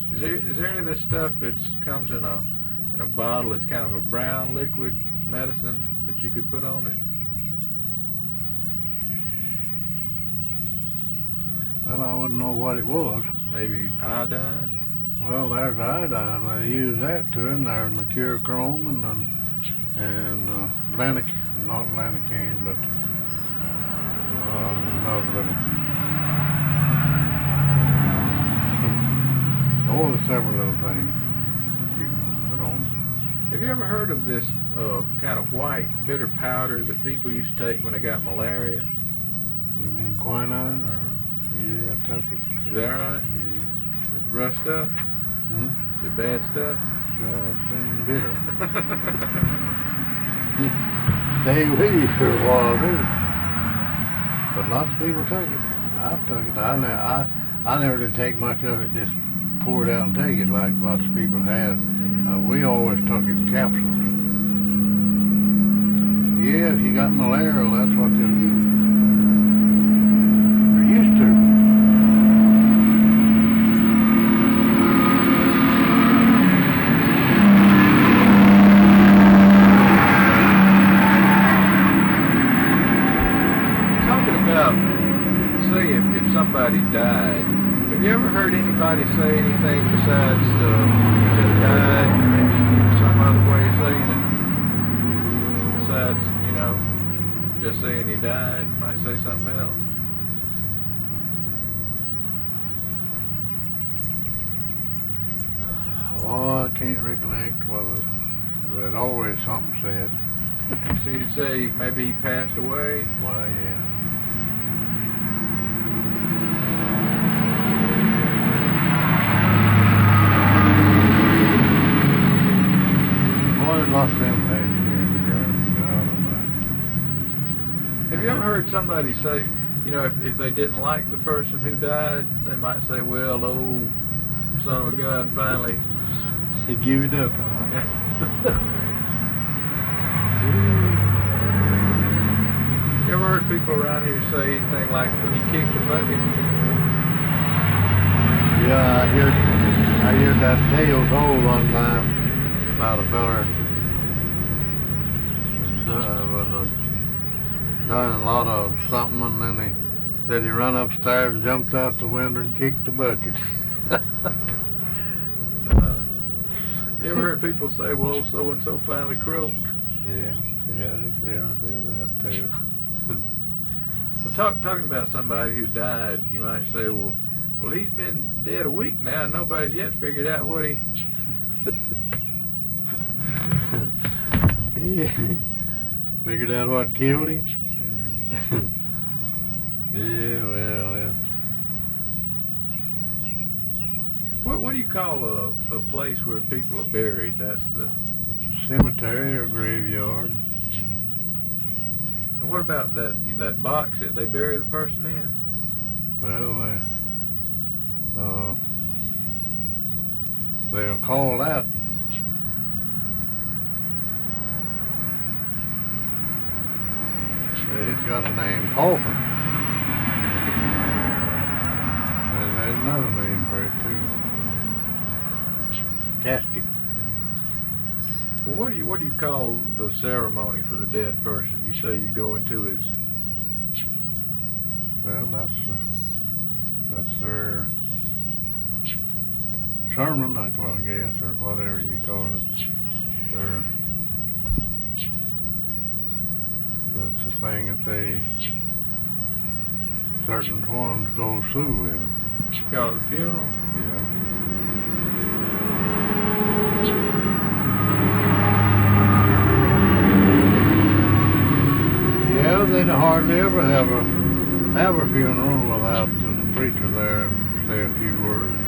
Is there any of this stuff that comes in a bottle? It's kind of a brown liquid medicine that you could put on it. Well, I wouldn't know what it was. Maybe iodine. Well, there's iodine. They use that too, and there's mercurochrome and not lanacine, but another little. Oh, there's several little things you can put on. Have you ever heard of this kind of white bitter powder that people used to take when they got malaria? You mean quinine? Yeah, I took it. Is that right? Yeah. Rough stuff? Hmm? Is it bad stuff? God dang bitter. Stay with you for a while, too. But lots of people take it. I've took it. I never did take much of it, just pour it out and take it like lots of people have. We always took it in capsules. Yeah, if you got malaria, that's what they'll give you. Or used to. Talking about, say, if somebody died, have you ever heard anybody say anything besides just died? Maybe some other way of saying it. Besides, just saying he died, might say something else. Oh, I can't recollect what it was. There's always something said. So you'd say maybe he passed away? Well, yeah. Lots of impact here. Have you ever heard somebody say, if they didn't like the person who died, they might say, well, old son of a gun finally. He give it up. You ever heard people around here say anything like when he kicked the bucket? Yeah, I heard that tale told one time about a feller done a lot of something, and then he said he run upstairs and jumped out the window and kicked the bucket. You ever heard people say, well, old so-and-so finally croaked? Yeah, they say that too. Well, talking about somebody who died, you might say, well, he's been dead a week now, and nobody's yet figured out what he... Yeah. Figured out what killed him? Mm-hmm. Yeah, well, What do you call a place where people are buried? That's it's a cemetery or graveyard. And what about that box that they bury the person in? Well, they'll call that. It's got a name, coffin. And there's another name for it too. Casket. Well, what do you call the ceremony for the dead person? You say you go into his... Well, that's their sermon, I guess, or whatever you call it. That's the thing that certain ones go through with. You call it a funeral? Yeah. Yeah, they'd hardly ever have a funeral without the preacher there and say a few words.